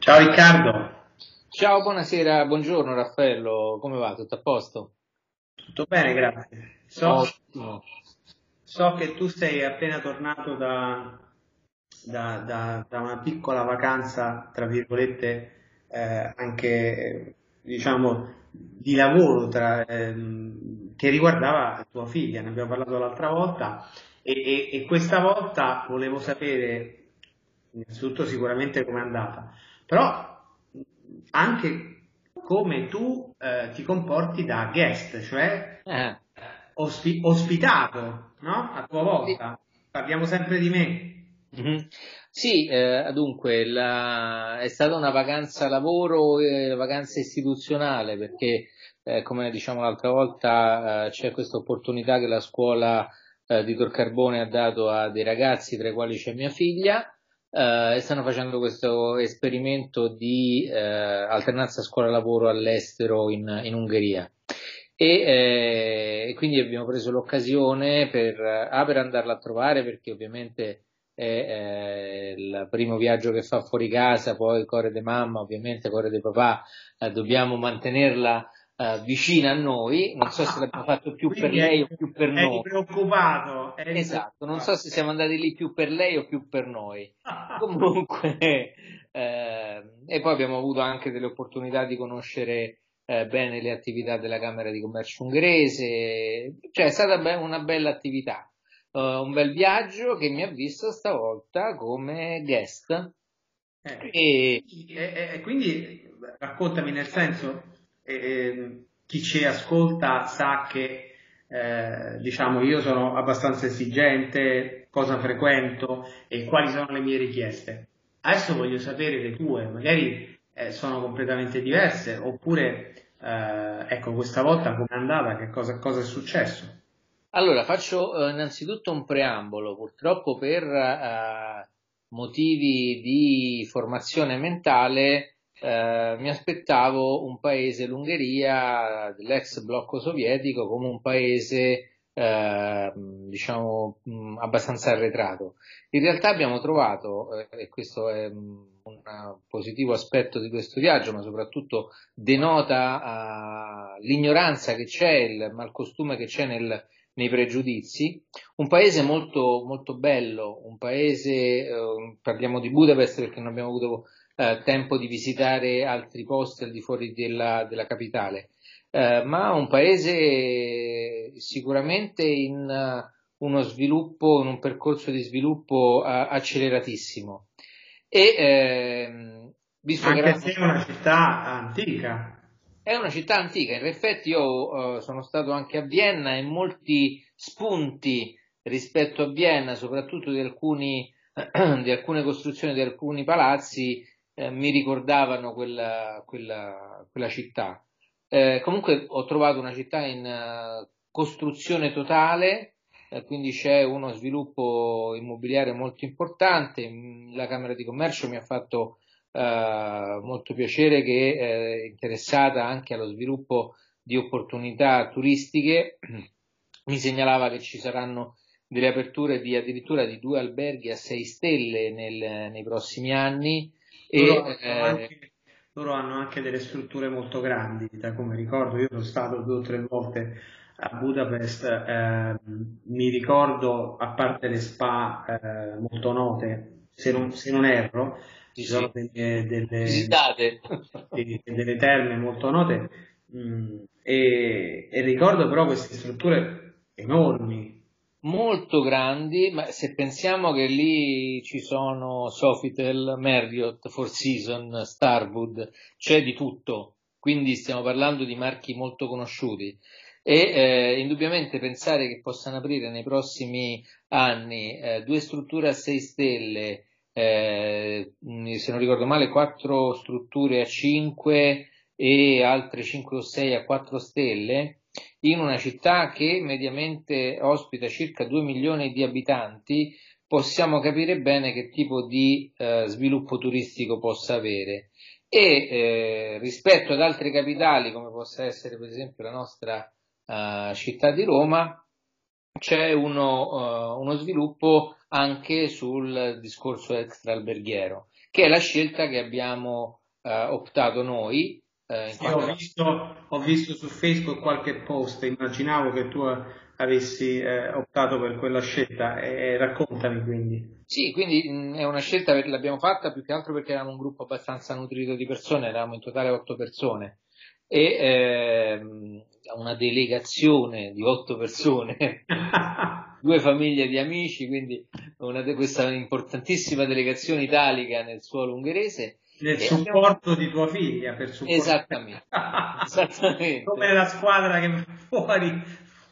Ciao Riccardo, Ciao, buonasera, buongiorno Raffaello, come va? Tutto a posto? tutto bene, grazie. Ottimo. So che tu sei appena tornato da una piccola vacanza, tra virgolette, anche diciamo di lavoro che riguardava tua figlia, ne abbiamo parlato l'altra volta e questa volta volevo sapere innanzitutto sicuramente com'è andata, però anche come tu ti comporti da guest, cioè Eh, ospitato, no? A tua sì. volta. Parliamo sempre di me. Mhm. Sì, dunque, è stata una vacanza lavoro e vacanza istituzionale perché, come diciamo l'altra volta, c'è questa opportunità che la scuola di Tor Carbone ha dato a dei ragazzi, tra i quali c'è mia figlia, e stanno facendo questo esperimento di alternanza scuola-lavoro all'estero in Ungheria. E quindi abbiamo preso l'occasione per andarla a trovare perché ovviamente è il primo viaggio che fa fuori casa, poi cuore di mamma, ovviamente cuore di papà, dobbiamo mantenerla vicina a noi, non so se l'abbiamo fatto più per Quindi lei o più per eri noi. preoccupato, eri Esatto, non so preoccupato. se siamo andati lì più per lei o più per noi. Comunque, e poi abbiamo avuto anche delle opportunità di conoscere bene le attività della Camera di Commercio ungherese, cioè è stata una bella attività, un bel viaggio che mi ha visto stavolta come guest. E Quindi raccontami nel senso, chi ci ascolta sa che diciamo io sono abbastanza esigente, cosa frequento e quali sono le mie richieste. Adesso voglio sapere le tue, magari sono completamente diverse, oppure ecco questa volta com'è andata, cosa è successo? allora, faccio innanzitutto un preambolo, purtroppo per motivi di formazione mentale mi aspettavo un paese, l'Ungheria, dell'ex blocco sovietico, come un paese diciamo abbastanza arretrato. In realtà abbiamo trovato, e questo è un positivo aspetto di questo viaggio, ma soprattutto denota l'ignoranza che c'è, il malcostume che c'è nei pregiudizi. Un paese molto, molto bello, un paese, parliamo di Budapest perché non abbiamo avuto tempo di visitare altri posti al di fuori della capitale, ma un paese sicuramente in uno sviluppo, in un percorso di sviluppo acceleratissimo. E visto che Anche eravamo se è una città antica. è una città antica, in effetti io sono stato anche a Vienna e molti spunti rispetto a Vienna, soprattutto di alcune costruzioni, di alcuni palazzi, mi ricordavano quella città. Comunque ho trovato una città in costruzione totale, quindi c'è uno sviluppo immobiliare molto importante. La Camera di Commercio mi ha fatto molto piacere che è interessata anche allo sviluppo di opportunità turistiche. Mi segnalava che ci saranno delle aperture addirittura di 2 alberghi a 6 stelle nei prossimi anni Loro e hanno anche, loro hanno anche delle strutture molto grandi, da come ricordo, io sono stato 2 o 3 volte a Budapest, mi ricordo, a parte le spa molto note, se non erro, sì, ci sono sì, visitate. delle terme molto note, e ricordo però queste strutture enormi. Molto grandi, ma se pensiamo che lì ci sono Sofitel, Marriott, Four Seasons, Starwood, c'è di tutto, quindi stiamo parlando di marchi molto conosciuti e indubbiamente pensare che possano aprire nei prossimi anni 2 strutture a 6 stelle, se non ricordo male 4 strutture a 5 e altre 5 o 6 a 4 stelle, in una città che mediamente ospita circa 2 milioni di abitanti, possiamo capire bene che tipo di sviluppo turistico possa avere. E rispetto ad altre capitali, come possa essere per esempio la nostra città di Roma, c'è uno sviluppo anche sul discorso extra alberghiero, che è la scelta che abbiamo optato noi. Sì, ho visto su Facebook qualche post, immaginavo che tu avessi optato per quella scelta e raccontami quindi. Sì, quindi è una scelta che l'abbiamo fatta più che altro perché eravamo un gruppo abbastanza nutrito di persone, eravamo in totale 8 persone e una delegazione di 8 persone, 2 famiglie di amici, quindi questa importantissima delegazione italica nel suolo ungherese. Nel E abbiamo supporto di tua figlia, per supportare esattamente, esattamente. come la squadra che va fuori.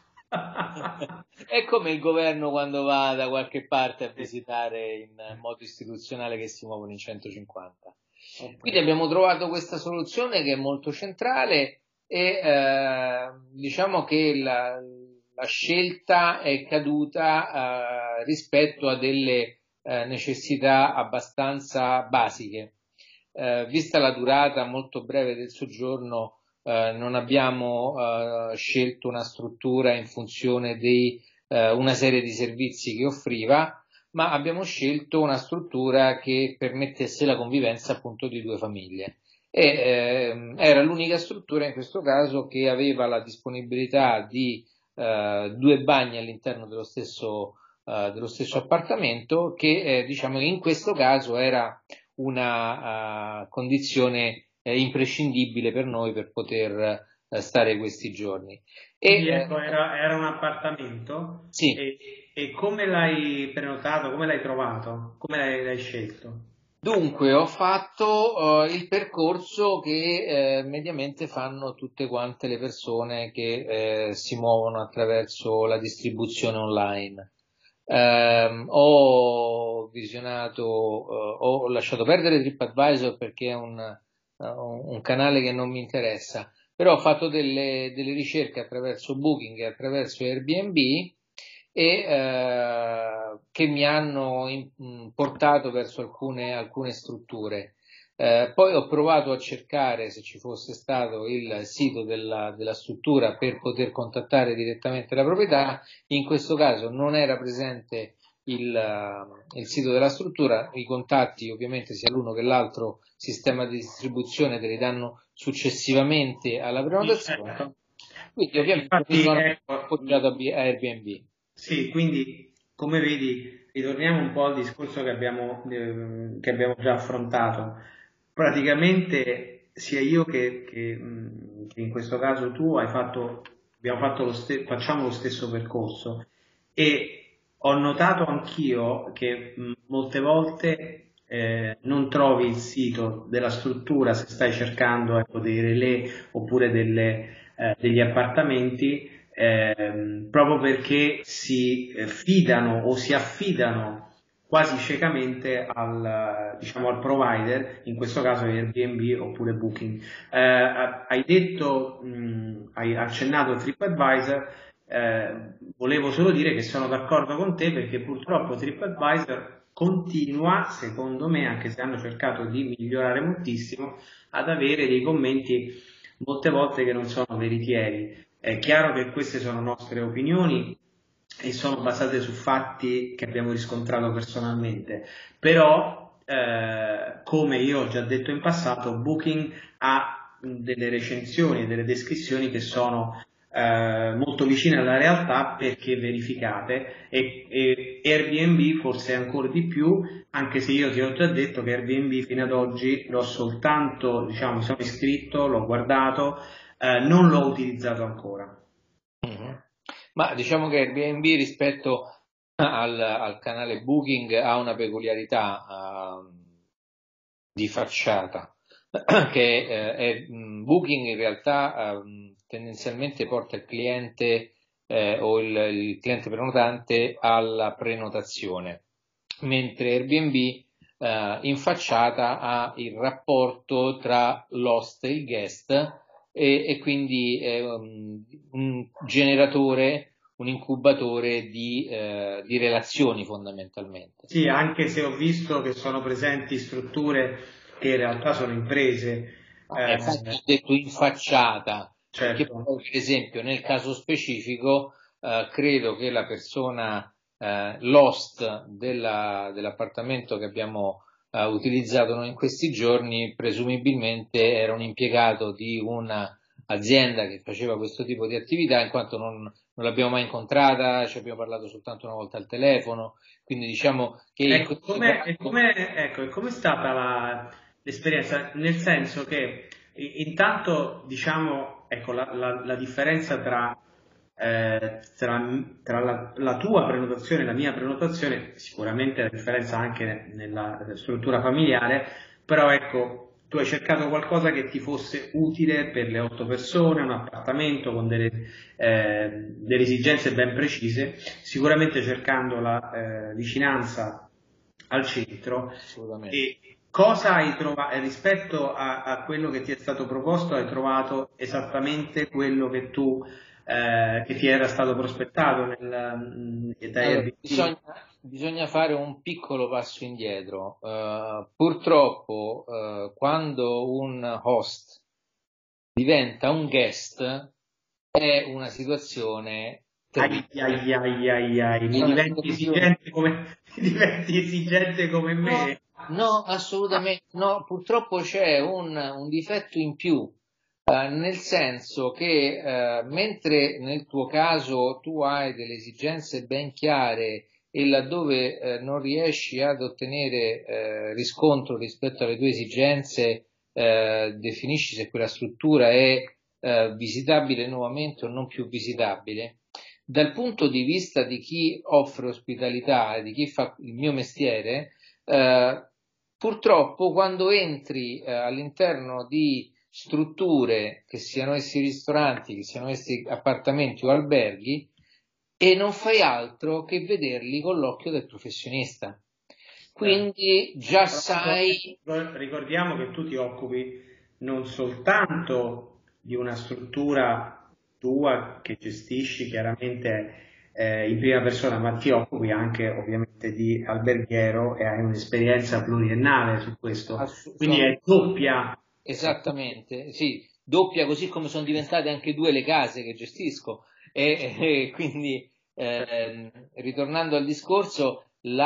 È come il governo quando va da qualche parte a visitare in modo istituzionale che si muovono in 150. Quindi abbiamo trovato questa soluzione che è molto centrale e diciamo che la scelta è caduta rispetto a delle necessità abbastanza basiche. Vista la durata molto breve del soggiorno, non abbiamo scelto una struttura in funzione di una serie di servizi che offriva, ma abbiamo scelto una struttura che permettesse la convivenza appunto di 2 famiglie. Era l'unica struttura in questo caso che aveva la disponibilità di 2 bagni all'interno dello stesso appartamento, che diciamo in questo caso era una condizione imprescindibile per noi per poter stare questi giorni. Quindi ecco, era un appartamento Sì. e come l'hai prenotato, come l'hai trovato, come l'hai scelto? Dunque, ho fatto il percorso che mediamente fanno tutte quante le persone che si muovono attraverso la distribuzione online. Ho visionato, ho lasciato perdere TripAdvisor perché è un canale che non mi interessa, però ho fatto delle ricerche attraverso Booking e attraverso Airbnb e che mi hanno portato verso alcune strutture. Poi ho provato a cercare se ci fosse stato il sito della struttura per poter contattare direttamente la proprietà. In questo caso non era presente il sito della struttura, i contatti ovviamente sia l'uno che l'altro sistema di distribuzione te li danno successivamente alla prenotazione, Certo. quindi ovviamente mi Infatti, sono ecco, appoggiato a Airbnb. sì, quindi come vedi, ritorniamo un po' al discorso che abbiamo già affrontato. Praticamente sia io che in questo caso tu abbiamo fatto facciamo lo stesso percorso e ho notato anch'io che molte volte non trovi il sito della struttura se stai cercando ecco, dei relè oppure degli appartamenti proprio perché si fidano o si affidano quasi ciecamente diciamo, al provider, in questo caso Airbnb oppure Booking. Hai accennato a TripAdvisor, volevo solo dire che sono d'accordo con te perché purtroppo TripAdvisor continua, secondo me, anche se hanno cercato di migliorare moltissimo, ad avere dei commenti molte volte che non sono veritieri. È chiaro che queste sono nostre opinioni e sono basate su fatti che abbiamo riscontrato personalmente, però come io ho già detto in passato, Booking ha delle recensioni e delle descrizioni che sono molto vicine alla realtà perché verificate e Airbnb forse ancora di più, anche se io ti ho già detto che Airbnb fino ad oggi l'ho soltanto, diciamo, mi sono iscritto, l'ho guardato, non l'ho utilizzato ancora. Mhm. Ma diciamo che Airbnb rispetto al canale Booking ha una peculiarità di facciata, che Booking in realtà tendenzialmente porta il cliente o il cliente prenotante alla prenotazione, mentre Airbnb in facciata ha il rapporto tra l'host e il guest e quindi è un generatore, un incubatore di relazioni fondamentalmente. Sì, anche se ho visto che sono presenti strutture che in realtà sono imprese, Infatti ho detto in facciata, perché certo. poi, per esempio nel caso specifico credo che la persona l'host dell'appartamento che abbiamo utilizzato noi in questi giorni, presumibilmente era un impiegato di un'azienda che faceva questo tipo di attività, in quanto non l'abbiamo mai incontrata, ci abbiamo parlato soltanto una volta al telefono, quindi diciamo che in Ecco, questo ecco, e com'è stata l'esperienza? Nel senso che intanto, diciamo, ecco, la differenza tra la tua prenotazione e la mia prenotazione, sicuramente la differenza anche nella struttura familiare, però ecco, tu hai cercato qualcosa che ti fosse utile per le 8 persone, un appartamento con delle esigenze ben precise, sicuramente cercando la vicinanza al centro. assolutamente. E cosa hai trovato rispetto a quello che ti è stato proposto? Hai trovato esattamente quello che che ti era stato prospettato dai Allora, Airbnb? bisogna fare un piccolo passo indietro. Purtroppo, quando un host diventa un guest, è una situazione Ai, terribile. ai, ai, ai, ai, È mi una diventi situazione. esigente mi diventi esigente come No, me. no, assolutamente no. Purtroppo c'è un difetto in più, nel senso che mentre nel tuo caso tu hai delle esigenze ben chiare e laddove non riesci ad ottenere riscontro rispetto alle tue esigenze, definisci se quella struttura è visitabile nuovamente o non più visitabile. Dal punto di vista di chi offre ospitalità e di chi fa il mio mestiere, purtroppo quando entri all'interno di strutture, che siano essi ristoranti, che siano essi appartamenti o alberghi, e non fai altro che vederli con l'occhio del professionista. Quindi già Tra l'altro, sai. ricordiamo che tu ti occupi non soltanto di una struttura tua che gestisci chiaramente in prima persona, ma ti occupi anche ovviamente di alberghiero e hai un'esperienza pluriennale su questo. Quindi Sono è doppia. esattamente, sì, doppia, così come sono diventate anche due le case che gestisco e quindi ritornando al discorso,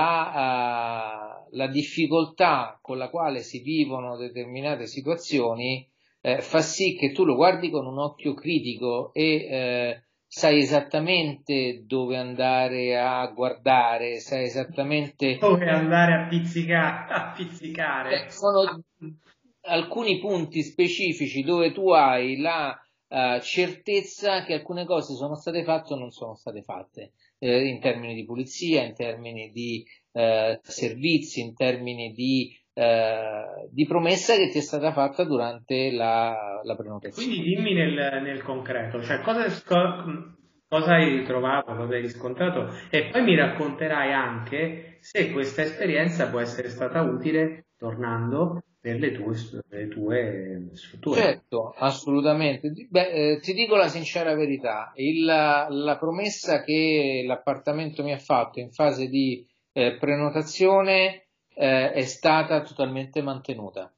la difficoltà con la quale si vivono determinate situazioni fa sì che tu lo guardi con un occhio critico e sai esattamente dove andare a guardare, sai esattamente. Dove andare a pizzicare, a pizzicare. Sono alcuni punti specifici dove tu hai la certezza che alcune cose sono state fatte o non sono state fatte, in termini di pulizia, in termini di servizi, in termini di promessa che ti è stata fatta durante la prenotazione. Quindi dimmi nel concreto, cioè cosa hai ritrovato, cosa hai riscontrato e poi mi racconterai anche se questa esperienza può essere stata utile tornando per le tue strutture. Certo, assolutamente. Beh, ti dico la sincera verità, la promessa che l'appartamento mi ha fatto in fase di prenotazione è stata totalmente mantenuta.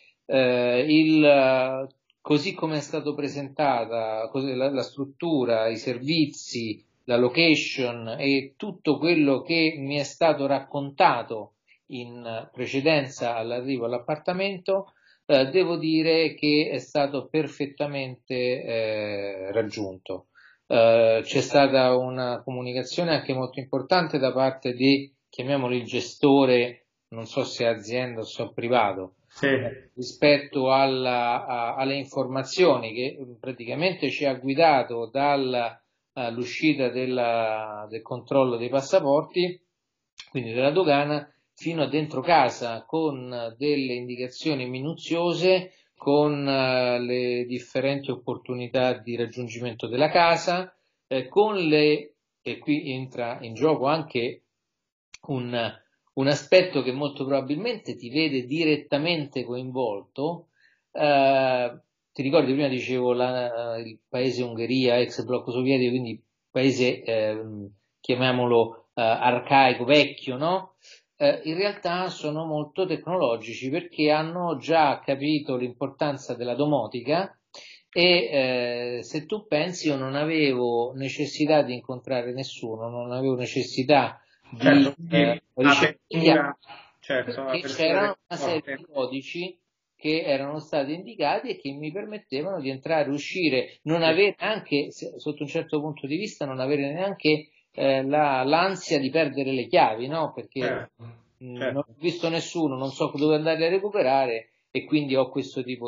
Così come è stato presentata, la struttura, i servizi, la location e tutto quello che mi è stato raccontato in precedenza all'arrivo all'appartamento, devo dire che è stato perfettamente raggiunto. C'è stata una comunicazione anche molto importante da parte di, chiamiamolo il gestore, non so se azienda o se privato, Sì. rispetto alle informazioni che praticamente ci ha guidato dall'uscita del controllo dei passaporti, quindi della dogana, fino a dentro casa con delle indicazioni minuziose, con le differenti opportunità di raggiungimento della casa, e qui entra in gioco anche un, un aspetto che molto probabilmente ti vede direttamente coinvolto. Ti ricordi, prima dicevo il paese Ungheria, ex blocco sovietico, quindi paese, chiamiamolo arcaico, vecchio, no? In realtà sono molto tecnologici perché hanno già capito l'importanza della domotica e se tu pensi io non avevo necessità di incontrare nessuno, non avevo necessità di Certo, quindi ricevere certo, perché apertura c'erano delle una serie porte. di codici che erano stati indicati e che mi permettevano di entrare e uscire, non Sì, avere anche, sotto un certo punto di vista, non avere neanche l'ansia di perdere le chiavi, no? Perché certo, non ho certo. visto nessuno, non so dove andare a recuperare e quindi ho questo tipo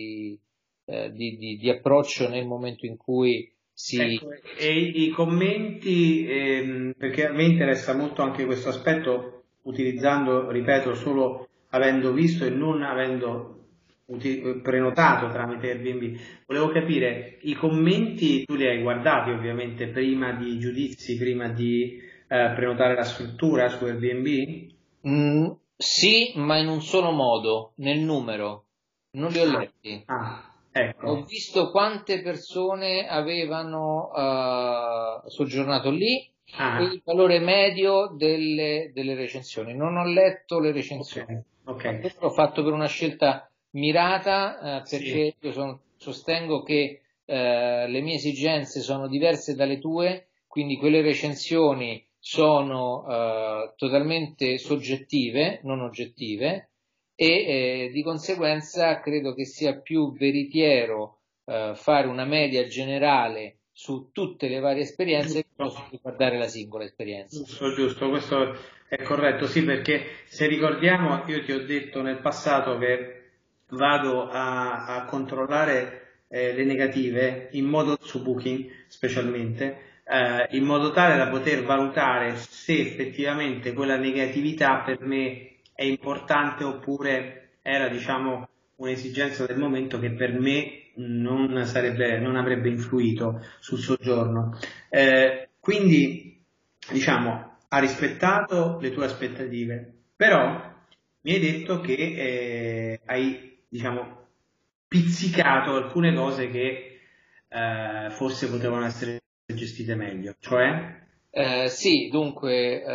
di approccio nel momento in cui si... Ecco, e i commenti, perché a me interessa molto anche questo aspetto, utilizzando, ripeto, solo avendo visto e non avendo prenotato tramite Airbnb. Volevo capire, i commenti tu li hai guardati ovviamente prima di giudizi, prima di prenotare la struttura su Airbnb? Sì, ma in un solo modo, nel numero, non li ho Ah, letti. ecco. Ho visto quante persone avevano soggiornato lì e Ah, il valore medio delle recensioni. Non ho letto le ok, recensioni, ok. ma questo l'ho fatto per una scelta mirata, Sì. perché io sostengo che le mie esigenze sono diverse dalle tue, quindi quelle recensioni sono totalmente soggettive, non oggettive e di conseguenza credo che sia più veritiero fare una media generale su tutte le varie esperienze Giusto. piuttosto che guardare la singola esperienza. Giusto, giusto, questo è corretto, sì, perché se ricordiamo, io ti ho detto nel passato che vado a controllare le negative in modo su Booking specialmente, in modo tale da poter valutare se effettivamente quella negatività per me è importante oppure era, diciamo, un'esigenza del momento che per me non avrebbe influito sul soggiorno. Quindi, diciamo, ha rispettato le tue aspettative, però mi hai detto che hai, diciamo, pizzicato alcune cose che forse potevano essere gestite meglio, cioè? Sì, dunque,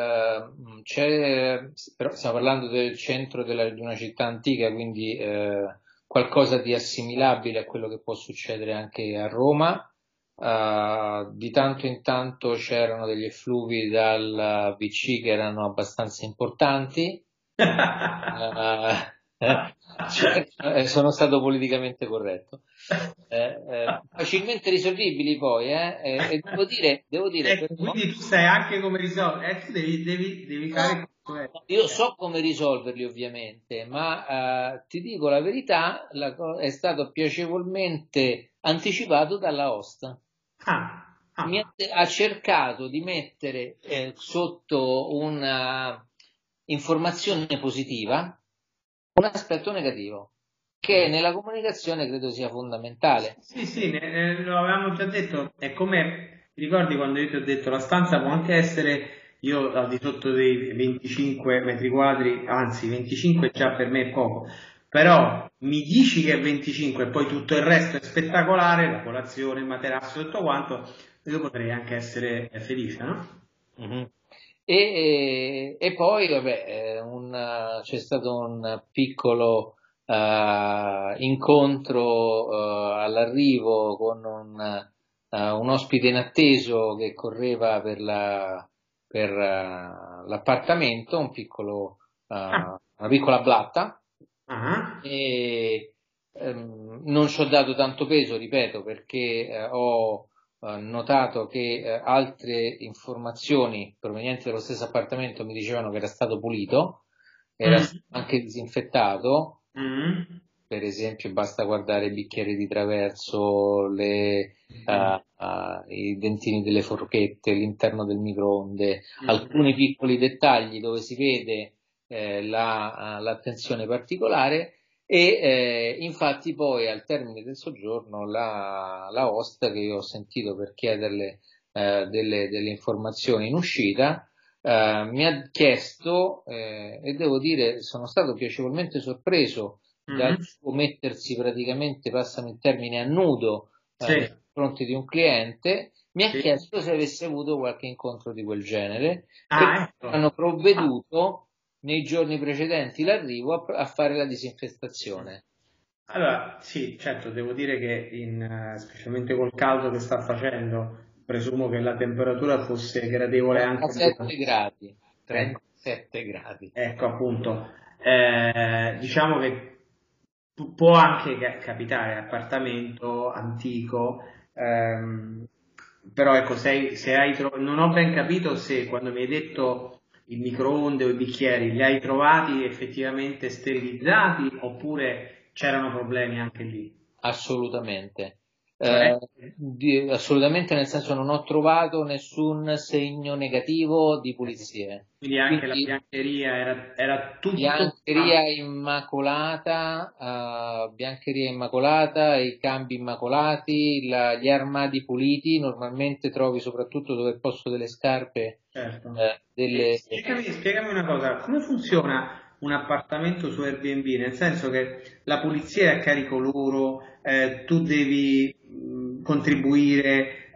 però stiamo parlando del centro di una città antica, quindi qualcosa di assimilabile a quello che può succedere anche a Roma. Di tanto in tanto c'erano degli effluvi dal VC che erano abbastanza importanti. Sono stato politicamente corretto. Facilmente risolvibili poi, e devo dire Ecco, però, quindi tu sai anche come risolvere, tu devi no, fare questo. io so come risolverli ovviamente, ma ti dico la verità, è stato piacevolmente anticipato dalla host. Ah, ah. Ha cercato di mettere sotto una informazione positiva un aspetto negativo, che Mm. nella comunicazione credo sia fondamentale. Sì, sì, lo avevamo già detto, è come, ti ricordi quando io ti ho detto la stanza può anche essere, io al di sotto dei 25 metri quadri, anzi 25 già per me è poco, però mi dici che è 25 e poi tutto il resto è spettacolare, la colazione, il materasso, tutto quanto, io potrei anche essere felice, no? Mhm. E poi, vabbè, c'è stato un piccolo incontro all'arrivo con un ospite inatteso che correva per l'appartamento, Ah, una piccola blatta, ah, e non ci ho dato tanto peso, ripeto, perché ho notato che altre informazioni provenienti dallo stesso appartamento mi dicevano che era stato pulito, era mm, stato anche disinfettato, mm, per esempio basta guardare i bicchieri di traverso, i dentini delle forchette, l'interno del microonde, alcuni mm. piccoli dettagli dove si vede l'attenzione particolare e infatti poi al termine del soggiorno la host che io ho sentito per chiederle delle informazioni in uscita mi ha chiesto e devo dire sono stato piacevolmente sorpreso dal Mm. suo mettersi praticamente, passami il termine, a nudo Sì, nei confronti di un cliente, mi ha sì. chiesto se avesse avuto qualche incontro di quel genere, perché Ah, ecco. hanno Ah. provveduto nei giorni precedenti l'arrivo a fare la disinfestazione. Allora, sì, certo, devo dire che specialmente col caldo che sta facendo, presumo che la temperatura fosse gradevole anche 37 per... gradi, Ecco, 7 gradi. Ecco appunto, diciamo che può anche capitare appartamento antico, però ecco, non ho ben capito se quando mi hai detto il microonde o i bicchieri li hai trovati effettivamente sterilizzati oppure c'erano problemi anche lì? Assolutamente. Cioè, Assolutamente, nel senso non ho trovato nessun segno negativo di pulizie. quindi anche la Quindi biancheria era tutto... biancheria immacolata, i cambi immacolati, gli armadi puliti, normalmente trovi soprattutto dove il posto delle scarpe, Certo. delle... Spiegami una cosa, come funziona un appartamento su Airbnb? Nel senso che la pulizia è a carico loro, tu devi contribuire,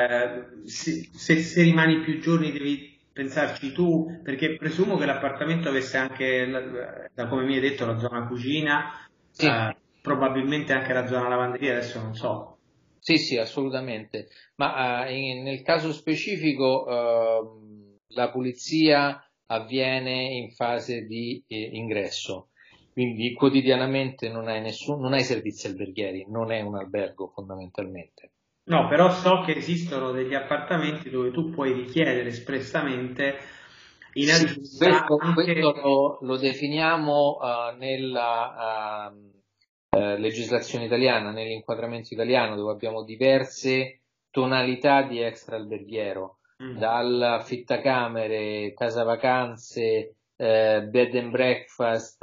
se rimani più giorni devi pensarci tu, perché presumo che l'appartamento avesse anche, da come mi hai detto, la zona cucina, Sì. probabilmente anche la zona lavanderia, adesso non so. Sì, sì, assolutamente. Ma nel caso specifico la pulizia avviene in fase di ingresso, quindi quotidianamente non hai servizi alberghieri, non è un albergo fondamentalmente. No, però so che esistono degli appartamenti dove tu puoi richiedere espressamente in Sì, aggiunta questo anche... lo definiamo nella legislazione italiana, nell'inquadramento italiano, dove abbiamo diverse tonalità di extraalberghiero, dal affittacamere, casa vacanze, bed and breakfast,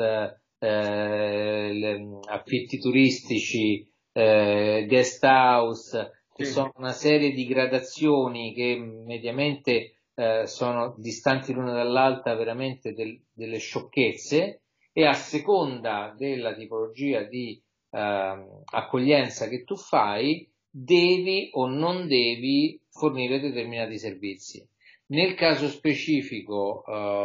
affitti turistici, guest house, che Sì. sono una serie di gradazioni che mediamente sono distanti l'una dall'altra veramente delle sciocchezze, e a seconda della tipologia di accoglienza che tu fai, devi o non devi fornire determinati servizi. Nel caso specifico,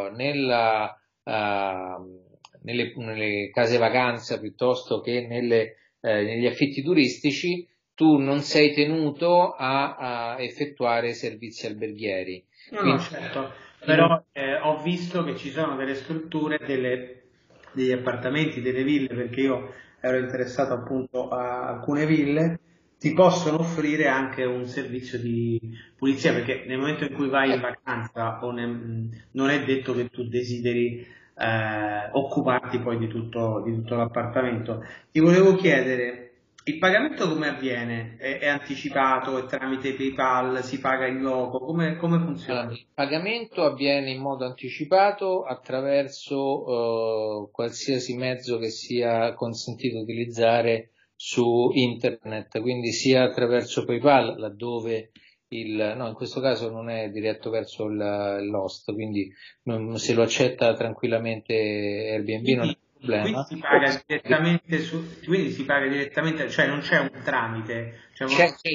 nelle case vacanza piuttosto che negli affitti turistici, tu non sei tenuto a effettuare servizi alberghieri. No, no, Quindi, certo, in- però ho visto che ci sono delle strutture, degli appartamenti, delle ville, perché io ero interessato appunto a alcune ville, ti possono offrire anche un servizio di pulizia, perché nel momento in cui vai in vacanza non è detto che tu desideri occuparti poi di tutto l'appartamento. Ti volevo chiedere, il pagamento come avviene? È anticipato, è tramite PayPal, si paga in loco, come Allora, funziona? il pagamento avviene in modo anticipato attraverso qualsiasi mezzo che sia consentito utilizzare su internet, quindi sia attraverso PayPal, laddove no, in questo caso non è diretto verso l'host, quindi se lo accetta tranquillamente Airbnb non è Quindi, un problema. quindi si paga direttamente, cioè non c'è un tramite. Cioè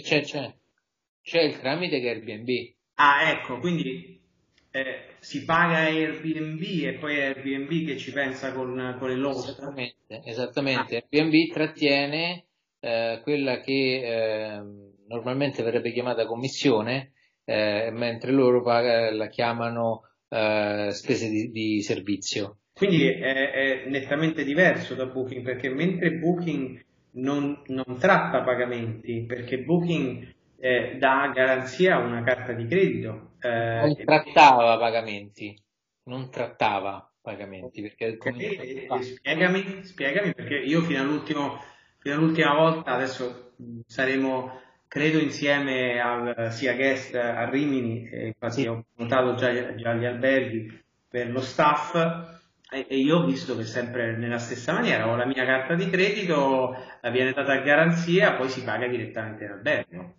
C'è il tramite che è Airbnb. ecco, quindi si paga Airbnb e poi è Airbnb che ci pensa con il host. Ah, Esattamente. Airbnb trattiene quella che normalmente verrebbe chiamata commissione, mentre loro la chiamano spese di servizio. quindi è nettamente diverso da Booking, perché mentre Booking non tratta pagamenti, perché Booking dà garanzia a una carta di credito. Non trattava pagamenti, non trattava pagamenti, perché Ok, come spiegami perché io fino all'ultima volta, adesso saremo, credo, insieme al Sia Guest a Rimini, infatti sì. ho notato già gli alberghi per lo staff e io ho visto che sempre nella stessa maniera, ho la mia carta di credito, viene data a garanzia, poi si paga direttamente in albergo.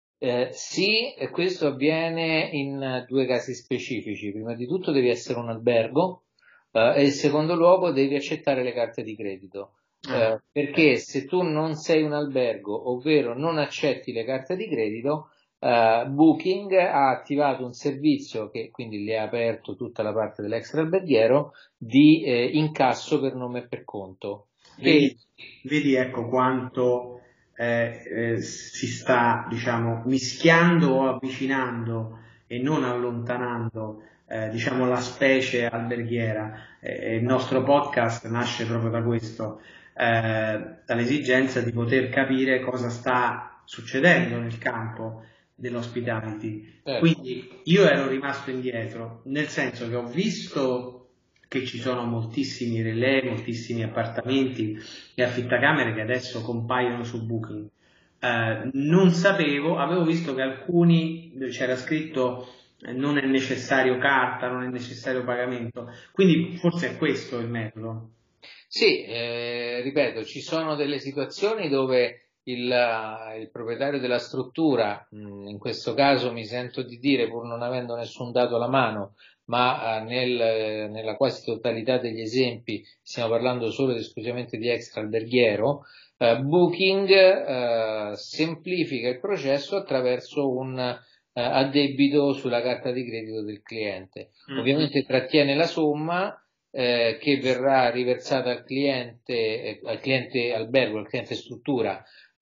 Sì, e questo avviene in due casi specifici. Prima di tutto devi essere un albergo, e in secondo luogo devi accettare le carte di credito. Ah, Perché se tu non sei un albergo, ovvero non accetti le carte di credito, Booking ha attivato un servizio che quindi le ha aperto tutta la parte dell'extra alberghiero di incasso per nome e per conto. Che Vedi, vedi ecco quanto si sta, diciamo, mischiando o avvicinando e non allontanando diciamo la specie alberghiera. Il nostro podcast nasce proprio da questo, dall'esigenza di poter capire cosa sta succedendo nel campo dell'hospitality. Quindi io ero rimasto indietro, nel senso che ho visto che ci sono moltissimi relè, moltissimi appartamenti e affittacamere che adesso compaiono su Booking. Non sapevo, avevo visto che alcuni c'era scritto non è necessario carta, non è necessario pagamento, quindi forse è questo il metodo. Sì, ripeto, ci sono delle situazioni dove il proprietario della struttura, in questo caso mi sento di dire, pur non avendo nessun dato alla mano, ma nella quasi totalità degli esempi stiamo parlando solo ed esclusivamente di extra alberghiero, Booking semplifica il processo attraverso un addebito sulla carta di credito del cliente. Ovviamente trattiene la somma che verrà riversata al cliente albergo, al cliente struttura,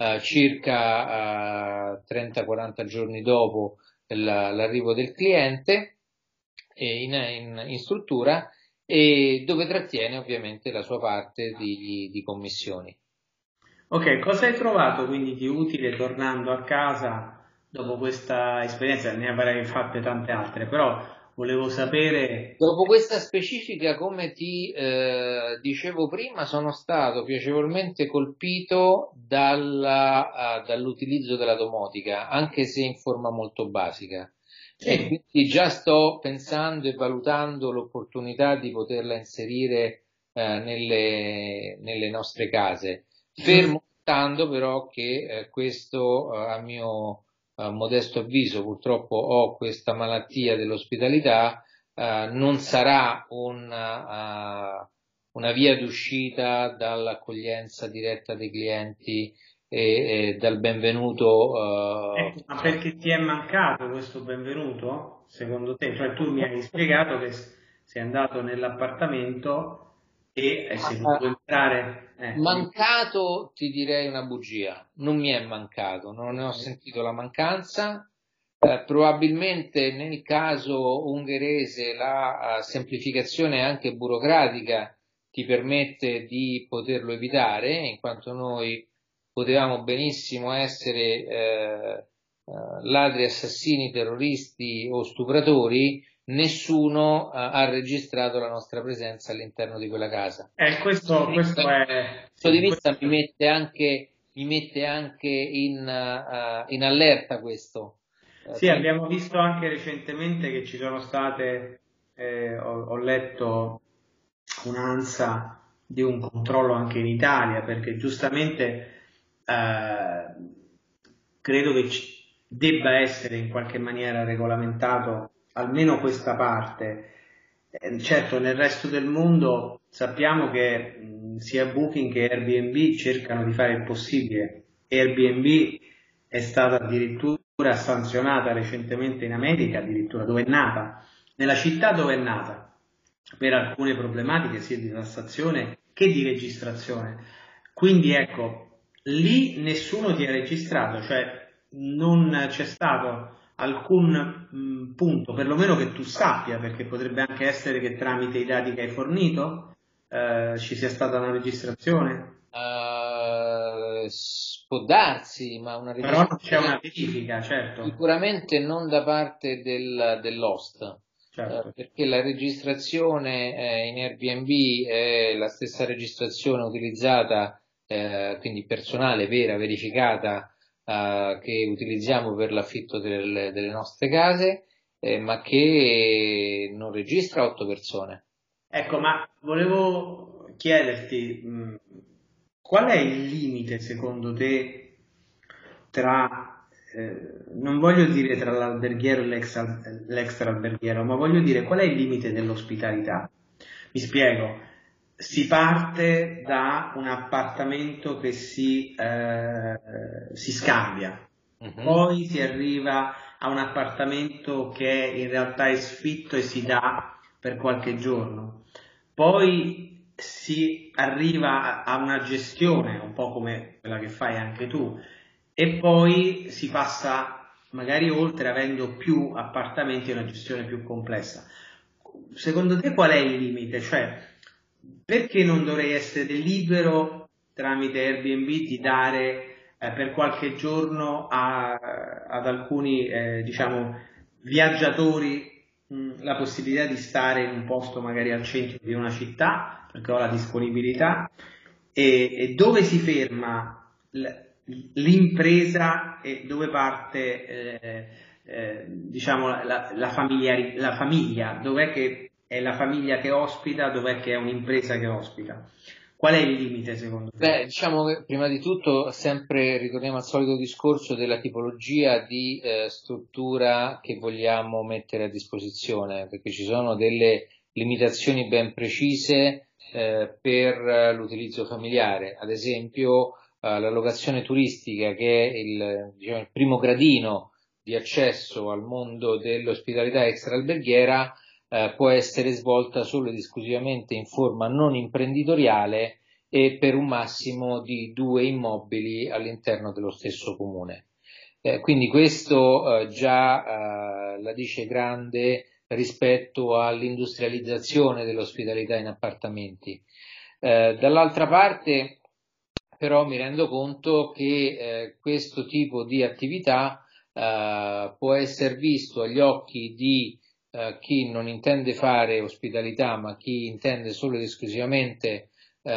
circa 30-40 giorni dopo l'arrivo del cliente in struttura, e dove trattiene ovviamente la sua parte di commissioni. Ok, cosa hai trovato quindi di utile tornando a casa dopo questa esperienza? Ne avrai fatte tante altre, però volevo sapere. Dopo questa specifica, come ti dicevo prima, sono stato piacevolmente colpito dall'utilizzo della domotica, anche se in forma molto basica. Sì. E quindi già sto pensando e valutando l'opportunità di poterla inserire nelle nostre case, fermo restando però che questo, a mio modesto avviso, purtroppo ho questa malattia dell'ospitalità. Non sarà una via d'uscita dall'accoglienza diretta dei clienti e dal benvenuto. Ecco, ma perché ti è mancato questo benvenuto, secondo te? Cioè tu mi hai spiegato che sei andato nell'appartamento e sei potuto entrare. Mancato, ti direi una bugia, non mi è mancato, non ne ho sentito la mancanza. Probabilmente nel caso ungherese la semplificazione anche burocratica ti permette di poterlo evitare, in quanto noi potevamo benissimo essere ladri, assassini, terroristi o stupratori, nessuno ha registrato la nostra presenza all'interno di quella casa. Questo è. Questo di vista mi mette anche in allerta questo. Sì, abbiamo visto anche recentemente che ci sono state, ho letto un'ansia di un controllo anche in Italia, perché giustamente credo che debba essere in qualche maniera regolamentato almeno questa parte. Certo, nel resto del mondo sappiamo che sia Booking che Airbnb cercano di fare il possibile. Airbnb è stata addirittura sanzionata recentemente in America, addirittura dove è nata, nella città dove è nata, per alcune problematiche sia di tassazione che di registrazione. Quindi ecco, lì nessuno ti ha registrato, cioè non c'è stato alcun punto, perlomeno che tu sappia, perché potrebbe anche essere che tramite i dati che hai fornito ci sia stata una registrazione. Può darsi, ma una Però non c'è una verifica, certo. Sicuramente non da parte dell'host. Certo. Perché la registrazione in Airbnb è la stessa registrazione utilizzata, quindi personale, vera, verificata, che utilizziamo per l'affitto delle nostre case, ma che non registra 8 persone. Ecco, ma volevo chiederti, qual è il limite secondo te tra, non voglio dire tra l'alberghiero e l'extra alberghiero, ma voglio dire qual è il limite dell'ospitalità? Mi spiego, si parte da un appartamento che si scambia, poi si arriva a un appartamento che in realtà è sfitto e si dà per qualche giorno, poi si arriva a una gestione un po' come quella che fai anche tu, e poi si passa magari oltre avendo più appartamenti è una gestione più complessa. Secondo te qual è il limite? Cioè, perché non dovrei essere libero tramite Airbnb di dare per qualche giorno ad alcuni diciamo viaggiatori la possibilità di stare in un posto magari al centro di una città perché ho la disponibilità e dove si ferma l'impresa e dove parte diciamo la famiglia, dov'è che è la famiglia che ospita, dov'è che è un'impresa che ospita. Qual è il limite secondo te? Beh, diciamo che prima di tutto sempre ritorniamo al solito discorso della tipologia di struttura che vogliamo mettere a disposizione, perché ci sono delle limitazioni ben precise per l'utilizzo familiare, ad esempio la locazione turistica che è diciamo, il primo gradino di accesso al mondo dell'ospitalità extraalberghiera può essere svolta solo ed esclusivamente in forma non imprenditoriale e per un massimo di 2 immobili all'interno dello stesso comune. Quindi questo già la dice grande rispetto all'industrializzazione dell'ospitalità in appartamenti. Dall'altra parte però mi rendo conto che questo tipo di attività può essere visto agli occhi di chi non intende fare ospitalità ma chi intende solo ed esclusivamente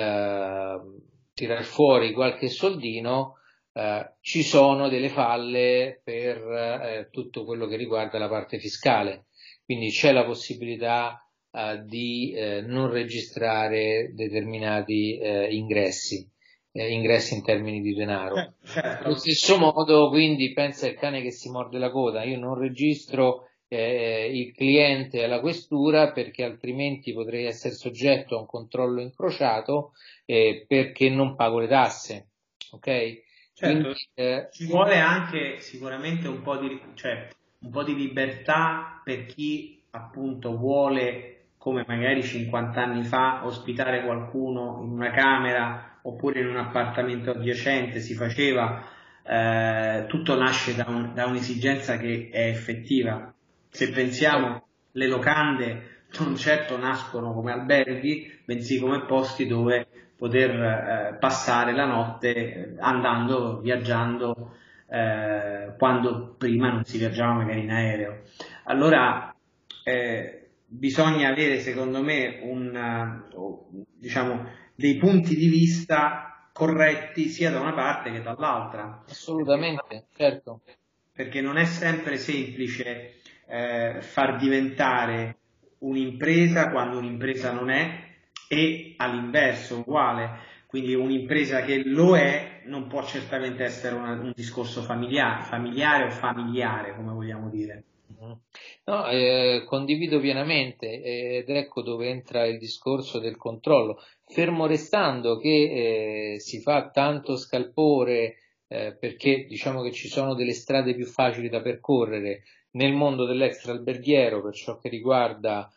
tirar fuori qualche soldino, ci sono delle falle per tutto quello che riguarda la parte fiscale, quindi c'è la possibilità di non registrare determinati ingressi in termini di denaro. Certo. Allo stesso modo, quindi, pensa il cane che si morde la coda, io non registro il cliente alla questura perché altrimenti potrei essere soggetto a un controllo incrociato perché non pago le tasse, ok? Certo, Quindi, ci vuole anche sicuramente un po' di libertà per chi appunto vuole, come magari 50 anni fa, ospitare qualcuno in una camera oppure in un appartamento adiacente, si faceva, tutto nasce da un'esigenza che è effettiva. Se pensiamo, le locande non certo nascono come alberghi, bensì come posti dove poter passare la notte andando, viaggiando, quando prima non si viaggiava magari in aereo. Allora bisogna avere secondo me diciamo, dei punti di vista corretti sia da una parte che dall'altra. assolutamente, certo. Perché non è sempre semplice far diventare un'impresa quando un'impresa non è e all'inverso uguale, quindi un'impresa che lo è non può certamente essere un discorso familiare o familiare, come vogliamo dire. No, condivido pienamente ed ecco dove entra il discorso del controllo, fermo restando che si fa tanto scalpore perché diciamo che ci sono delle strade più facili da percorrere nel mondo dell'extraalberghiero per ciò che riguarda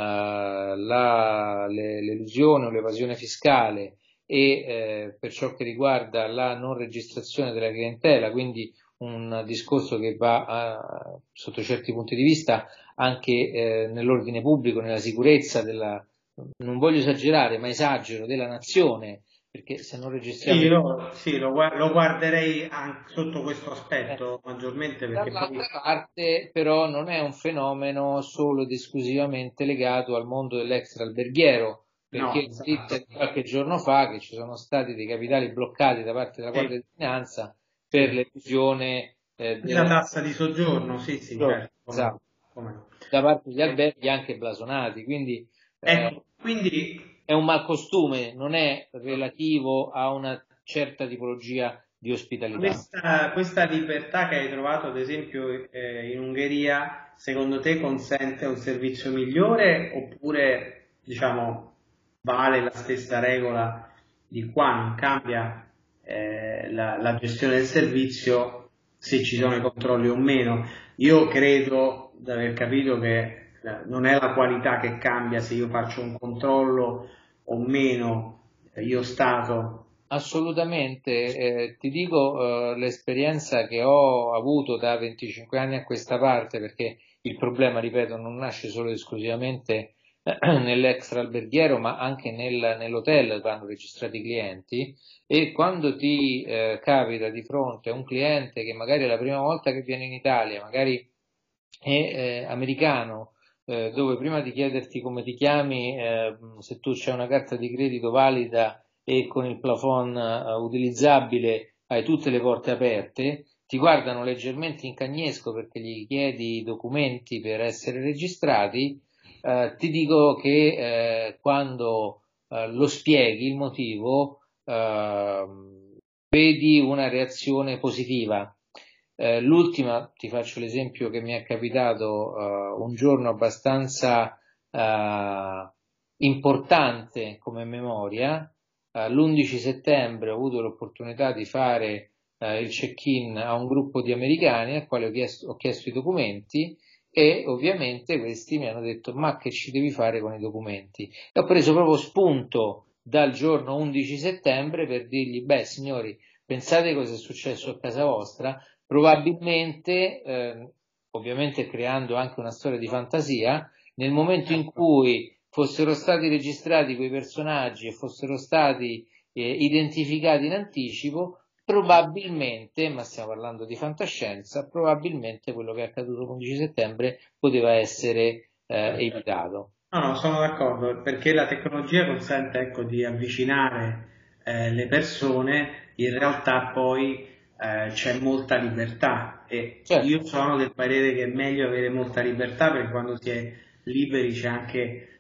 l'elusione o l'evasione fiscale e per ciò che riguarda la non registrazione della clientela, quindi un discorso che va sotto certi punti di vista anche nell'ordine pubblico, nella sicurezza non voglio esagerare, ma esagero, della nazione, perché se non registriamo... Sì, lo guarderei anche sotto questo aspetto maggiormente perché poi... Dall'altra parte però non è un fenomeno solo ed esclusivamente legato al mondo dell'extraalberghiero, No, perché esatto. qualche giorno fa che ci sono stati dei capitali bloccati da parte della Guardia di Finanza per Sì. l'elusione La tassa di soggiorno, sì, certo, esatto, come no. da parte degli alberghi anche blasonati, quindi Ecco, quindi è un malcostume, non è relativo a una certa tipologia di ospitalità. questa libertà che hai trovato, ad esempio, in Ungheria, secondo te consente un servizio migliore oppure, diciamo, vale la stessa regola di qua, non cambia la gestione del servizio se ci sono i controlli o meno? Io credo di aver capito che non è la qualità che cambia se io faccio un controllo o meno, io Stato Assolutamente, ti dico l'esperienza che ho avuto da 25 anni a questa parte, perché il problema, ripeto, non nasce solo ed esclusivamente nell'extra alberghiero, ma anche nell'hotel dove hanno registrato i clienti. E quando ti capita di fronte a un cliente che magari è la prima volta che viene in Italia, magari è americano, dove prima di chiederti come ti chiami, se tu c'hai una carta di credito valida e con il plafond utilizzabile hai tutte le porte aperte, ti guardano leggermente in cagnesco perché gli chiedi i documenti per essere registrati, ti dico che quando lo spieghi il motivo, vedi una reazione positiva. L'ultima, ti faccio l'esempio che mi è capitato un giorno abbastanza importante come memoria. L'11 settembre ho avuto l'opportunità di fare il check-in a un gruppo di americani al quale ho chiesto i documenti e ovviamente questi mi hanno detto ma che ci devi fare con i documenti? E ho preso proprio spunto dal giorno 11 settembre per dirgli beh signori, pensate cosa è successo a casa vostra? Probabilmente, ovviamente creando anche una storia di fantasia, nel momento in cui fossero stati registrati quei personaggi e fossero stati identificati in anticipo, probabilmente, ma stiamo parlando di fantascienza, probabilmente quello che è accaduto l'11 settembre poteva essere evitato. No, no, sono d'accordo, perché la tecnologia consente, ecco, di avvicinare le persone, in realtà poi c'è molta libertà e Certo, io sono del parere che è meglio avere molta libertà perché quando si è liberi c'è anche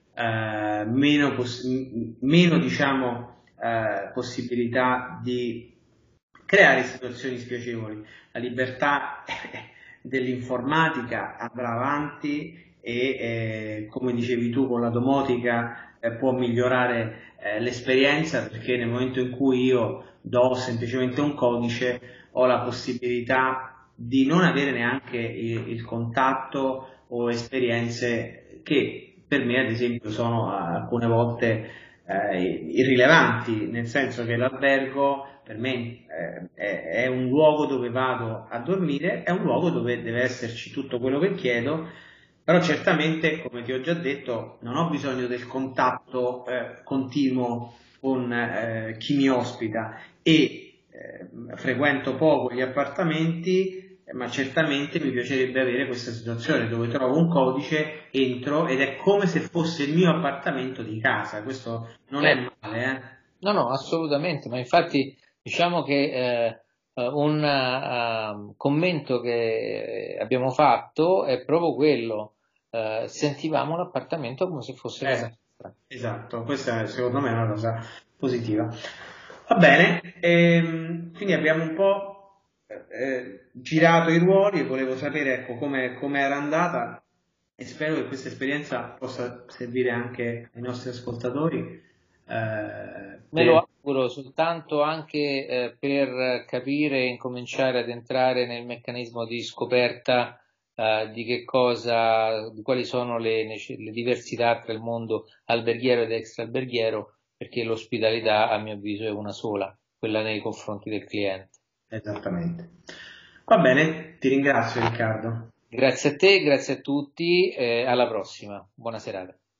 meno, diciamo, possibilità di creare situazioni spiacevoli. La libertà dell'informatica andrà avanti e come dicevi tu con la domotica può migliorare l'esperienza perché nel momento in cui io do semplicemente un codice ho la possibilità di non avere neanche il contatto o esperienze che per me ad esempio sono alcune volte irrilevanti, nel senso che l'albergo per me è un luogo dove vado a dormire, è un luogo dove deve esserci tutto quello che chiedo, però certamente, come ti ho già detto, non ho bisogno del contatto continuo con chi mi ospita e frequento poco gli appartamenti, ma certamente mi piacerebbe avere questa situazione dove trovo un codice, entro ed è come se fosse il mio appartamento di casa. Questo non è certo. male, eh? No, no, assolutamente, ma infatti diciamo che un commento che abbiamo fatto è proprio quello, sentivamo l'appartamento come se fosse casa nostra. Esatto, questa secondo me è una cosa positiva. Va bene, quindi abbiamo un po' girato i ruoli e volevo sapere ecco, come era andata e spero che questa esperienza possa servire anche ai nostri ascoltatori. Me lo Per... auguro soltanto anche per capire e incominciare ad entrare nel meccanismo di scoperta di che cosa, di quali sono le diversità tra il mondo alberghiero ed extra-alberghiero, perché l'ospitalità, a mio avviso, è una sola, quella nei confronti del cliente. Esattamente. Va bene, ti ringrazio Riccardo. Grazie a te, grazie a tutti, alla prossima. Buona serata.